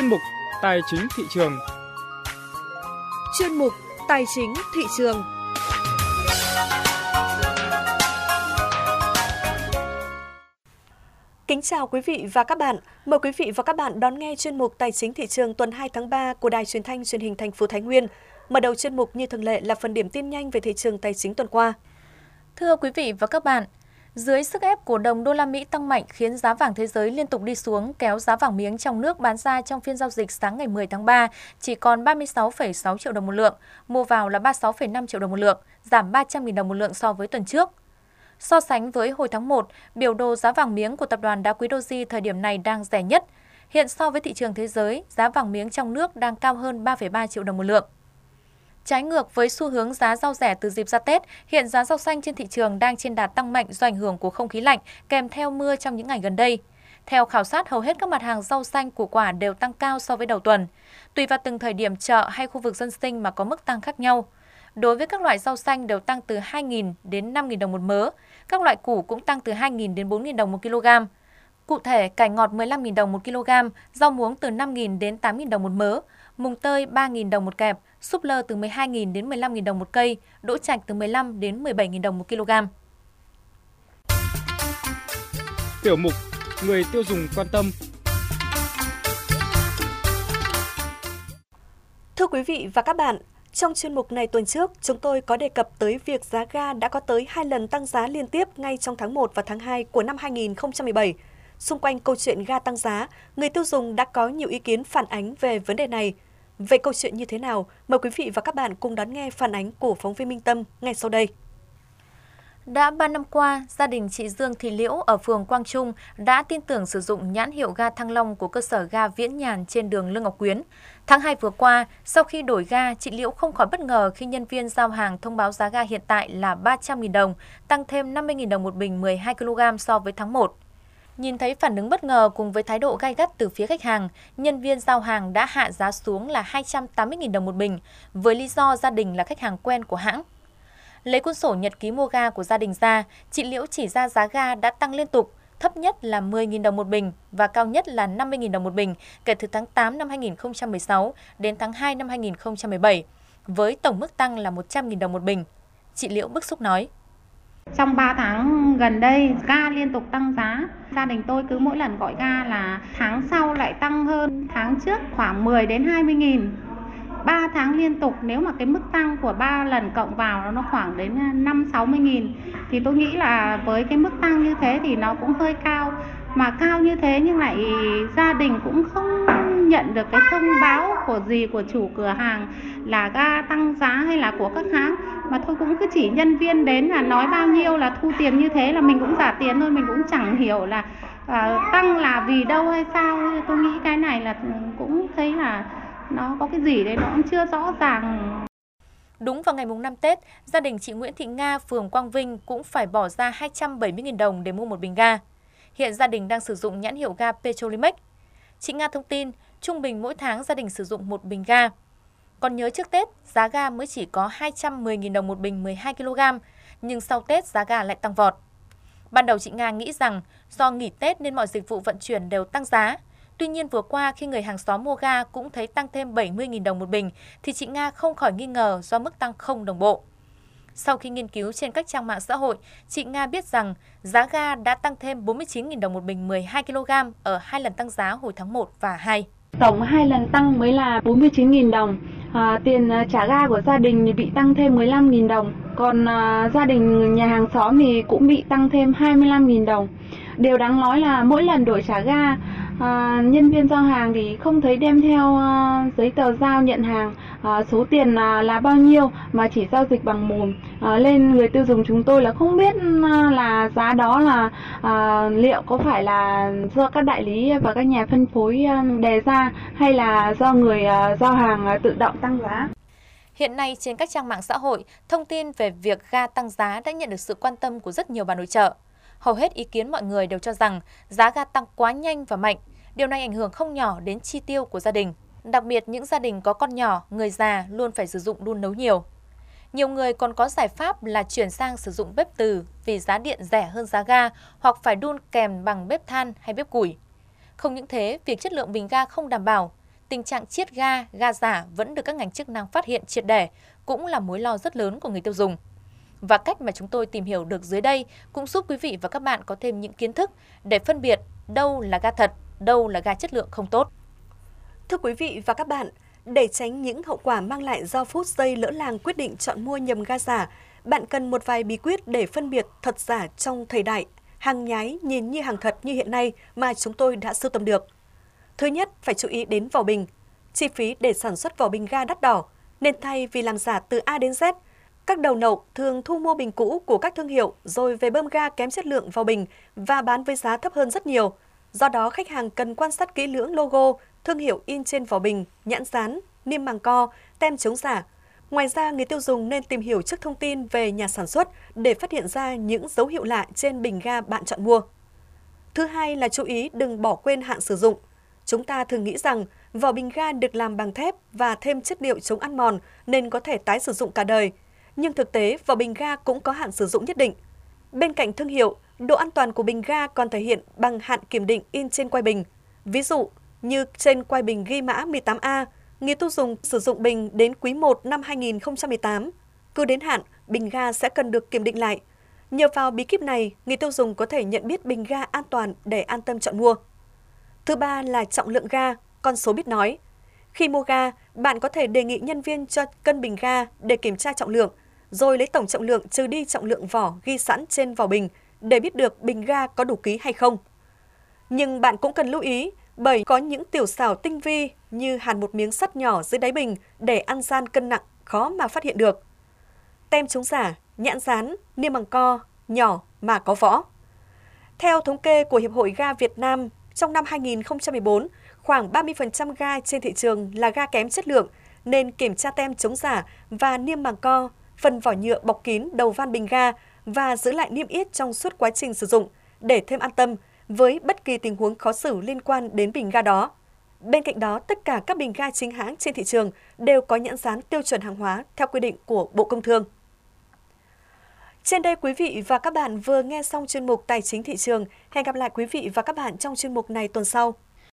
chuyên mục Tài chính thị trường. Chuyên mục Tài chính thị trường. Kính chào quý vị và các bạn. Mời quý vị và các bạn đón nghe chuyên mục Tài chính thị trường tuần 2 tháng 3 của Đài Truyền thanh Truyền hình thành phố Thái Nguyên. Mở đầu chuyên mục như thường lệ là phần điểm tin nhanh về thị trường tài chính tuần qua. Thưa quý vị và các bạn, dưới sức ép của đồng đô la Mỹ tăng mạnh khiến giá vàng thế giới liên tục đi xuống, kéo giá vàng miếng trong nước bán ra trong phiên giao dịch sáng ngày 10 tháng 3 chỉ còn 36,6 triệu đồng một lượng, mua vào là 36,5 triệu đồng một lượng, giảm 300.000 đồng một lượng so với tuần trước. So sánh với hồi tháng 1, biểu đồ giá vàng miếng của tập đoàn đá quý Doji thời điểm này đang rẻ nhất. Hiện so với thị trường thế giới, giá vàng miếng trong nước đang cao hơn 3,3 triệu đồng một lượng. Trái ngược với xu hướng giá rau rẻ từ dịp ra Tết, hiện giá rau xanh trên thị trường đang trên đà tăng mạnh do ảnh hưởng của không khí lạnh kèm theo mưa trong những ngày gần đây. Theo khảo sát, hầu hết các mặt hàng rau xanh củ quả đều tăng cao so với đầu tuần. Tùy vào từng thời điểm chợ hay khu vực dân sinh mà có mức tăng khác nhau. Đối với các loại rau xanh đều tăng từ 2.000 đến 5.000 đồng một mớ, các loại củ cũng tăng từ 2.000 đến 4.000 đồng một kg. Cụ thể, cải ngọt 15.000 đồng một kg, rau muống từ 5.000 đến 8.000 đồng một mớ, mùng tơi 3.000 đồng một kẹp, súp lơ từ 12.000 đến 15.000 đồng một cây, đỗ trạch từ 15 đến 17.000 đồng một kg. Tiểu mục Người tiêu dùng quan tâm. Thưa quý vị và các bạn, trong chuyên mục này tuần trước, chúng tôi có đề cập tới việc giá ga đã có tới 2 lần tăng giá liên tiếp ngay trong tháng 1 và tháng 2 của năm 2017. Xung quanh câu chuyện ga tăng giá, người tiêu dùng đã có nhiều ý kiến phản ánh về vấn đề này. Vậy câu chuyện như thế nào? Mời quý vị và các bạn cùng đón nghe phản ánh của phóng viên Minh Tâm ngay sau đây. Đã 3 năm qua, gia đình chị Dương Thị Liễu ở phường Quang Trung đã tin tưởng sử dụng nhãn hiệu ga Thăng Long của cơ sở ga Viễn Nhàn trên đường Lương Ngọc Quyến. Tháng 2 vừa qua, sau khi đổi ga, chị Liễu không khỏi bất ngờ khi nhân viên giao hàng thông báo giá ga hiện tại là 300.000 đồng, tăng thêm 50.000 đồng một bình 12 kg so với tháng 1. Nhìn thấy phản ứng bất ngờ cùng với thái độ gay gắt từ phía khách hàng, nhân viên giao hàng đã hạ giá xuống là 280.000 đồng một bình, với lý do gia đình là khách hàng quen của hãng. Lấy cuốn sổ nhật ký mua ga của gia đình ra, chị Liễu chỉ ra giá ga đã tăng liên tục, thấp nhất là 10.000 đồng một bình và cao nhất là 50.000 đồng một bình kể từ tháng 8 năm 2016 đến tháng 2 năm 2017, với tổng mức tăng là 100.000 đồng một bình. Chị Liễu bức xúc nói. Trong 3 tháng gần đây, ga liên tục tăng giá. Gia đình tôi cứ mỗi lần gọi ga là tháng sau lại tăng hơn tháng trước khoảng 10 đến 20.000. 3 tháng liên tục, nếu mà cái mức tăng của 3 lần cộng vào nó khoảng đến 50-60.000 thì tôi nghĩ là với cái mức tăng như thế thì nó cũng hơi cao. Mà cao như thế nhưng lại gia đình cũng không nhận được cái thông báo của chủ cửa hàng là ga tăng giá hay là của các hãng, mà thôi cũng cứ chỉ nhân viên đến là nói bao nhiêu là thu tiền như thế là mình cũng trả tiền thôi, mình cũng chẳng hiểu là tăng là vì đâu hay sao. Tôi nghĩ cái này là cũng thấy là nó có cái gì đấy nó cũng chưa rõ ràng. Đúng vào ngày mùng 5 Tết, gia đình chị Nguyễn Thị Nga, phường Quang Vinh cũng phải bỏ ra 270.000 đồng để mua một bình ga. Hiện gia đình đang sử dụng nhãn hiệu ga Petrolimex. Chị Nga thông tin, trung bình mỗi tháng gia đình sử dụng một bình ga. Còn nhớ trước Tết, giá ga mới chỉ có 210.000 đồng một bình 12 kg, nhưng sau Tết giá ga lại tăng vọt. Ban đầu chị Nga nghĩ rằng do nghỉ Tết nên mọi dịch vụ vận chuyển đều tăng giá. Tuy nhiên vừa qua khi người hàng xóm mua ga cũng thấy tăng thêm 70.000 đồng một bình thì chị Nga không khỏi nghi ngờ do mức tăng không đồng bộ. Sau khi nghiên cứu trên các trang mạng xã hội, chị Nga biết rằng giá ga đã tăng thêm 49.000 đồng một bình 12 kg ở 2 lần tăng giá hồi tháng 1 và 2. Tổng 2 lần tăng mới là 49.000 đồng. Tiền trả ga của gia đình thì bị tăng thêm 15.000 đồng. Còn gia đình nhà hàng xóm thì cũng bị tăng thêm 25.000 đồng. Điều đáng nói là mỗi lần đổi trả ga, nhân viên giao hàng thì không thấy đem theo giấy tờ giao nhận hàng, số tiền là bao nhiêu mà chỉ giao dịch bằng mồm. Nên người tiêu dùng chúng tôi là không biết là giá đó là liệu có phải là do các đại lý và các nhà phân phối đề ra hay là do người giao hàng tự động tăng giá. Hiện nay trên các trang mạng xã hội, thông tin về việc ga tăng giá đã nhận được sự quan tâm của rất nhiều bà nội trợ. Hầu hết ý kiến mọi người đều cho rằng giá ga tăng quá nhanh và mạnh. Điều này ảnh hưởng không nhỏ đến chi tiêu của gia đình. Đặc biệt những gia đình có con nhỏ, người già luôn phải sử dụng đun nấu nhiều. Nhiều người còn có giải pháp là chuyển sang sử dụng bếp từ vì giá điện rẻ hơn giá ga hoặc phải đun kèm bằng bếp than hay bếp củi. Không những thế, việc chất lượng bình ga không đảm bảo. tình trạng chiết ga, ga giả vẫn được các ngành chức năng phát hiện triệt để, cũng là mối lo rất lớn của người tiêu dùng. Và cách mà chúng tôi tìm hiểu được dưới đây cũng giúp quý vị và các bạn có thêm những kiến thức để phân biệt đâu là ga thật, đâu là ga chất lượng không tốt. Thưa quý vị và các bạn, để tránh những hậu quả mang lại do phút giây lỡ làng quyết định chọn mua nhầm ga giả, bạn cần một vài bí quyết để phân biệt thật giả trong thời đại hàng nhái nhìn như hàng thật như hiện nay mà chúng tôi đã sưu tầm được. Thứ nhất, phải chú ý đến vỏ bình. Chi phí để sản xuất vỏ bình ga đắt đỏ, nên thay vì làm giả từ A đến Z, các đầu nậu thường thu mua bình cũ của các thương hiệu rồi về bơm ga kém chất lượng vào bình và bán với giá thấp hơn rất nhiều. Do đó, khách hàng cần quan sát kỹ lưỡng logo, thương hiệu in trên vỏ bình, nhãn dán, niêm màng co, tem chống giả. Ngoài ra, người tiêu dùng nên tìm hiểu trước thông tin về nhà sản xuất để phát hiện ra những dấu hiệu lạ trên bình ga bạn chọn mua. Thứ hai là chú ý đừng bỏ quên hạn sử dụng. Chúng ta thường nghĩ rằng vỏ bình ga được làm bằng thép và thêm chất liệu chống ăn mòn nên có thể tái sử dụng cả đời. Nhưng thực tế, vỏ bình ga cũng có hạn sử dụng nhất định. Bên cạnh thương hiệu, độ an toàn của bình ga còn thể hiện bằng hạn kiểm định in trên quai bình. Ví dụ, như trên quai bình ghi mã 18A, người tiêu dùng sử dụng bình đến quý 1 năm 2018. Cứ đến hạn, bình ga sẽ cần được kiểm định lại. Nhờ vào bí kíp này, người tiêu dùng có thể nhận biết bình ga an toàn để an tâm chọn mua. Thứ ba là trọng lượng ga, con số biết nói. Khi mua ga, bạn có thể đề nghị nhân viên cho cân bình ga để kiểm tra trọng lượng, rồi lấy tổng trọng lượng trừ đi trọng lượng vỏ ghi sẵn trên vỏ bình để biết được bình ga có đủ ký hay không. Nhưng bạn cũng cần lưu ý, bởi có những tiểu xảo tinh vi như hàn một miếng sắt nhỏ dưới đáy bình để ăn gian cân nặng khó mà phát hiện được. Tem chống giả, nhãn dán, niêm màng co, nhỏ mà có võ. Theo thống kê của Hiệp hội Ga Việt Nam, trong năm 2014, khoảng 30% ga trên thị trường là ga kém chất lượng, nên kiểm tra tem chống giả và niêm màng co, phần vỏ nhựa bọc kín đầu van bình ga và giữ lại niêm yết trong suốt quá trình sử dụng để thêm an tâm với bất kỳ tình huống khó xử liên quan đến bình ga đó. Bên cạnh đó, tất cả các bình ga chính hãng trên thị trường đều có nhãn dán tiêu chuẩn hàng hóa theo quy định của Bộ Công Thương. Trên đây quý vị và các bạn vừa nghe xong chuyên mục Tài chính thị trường. Hẹn gặp lại quý vị và các bạn trong chuyên mục này tuần sau.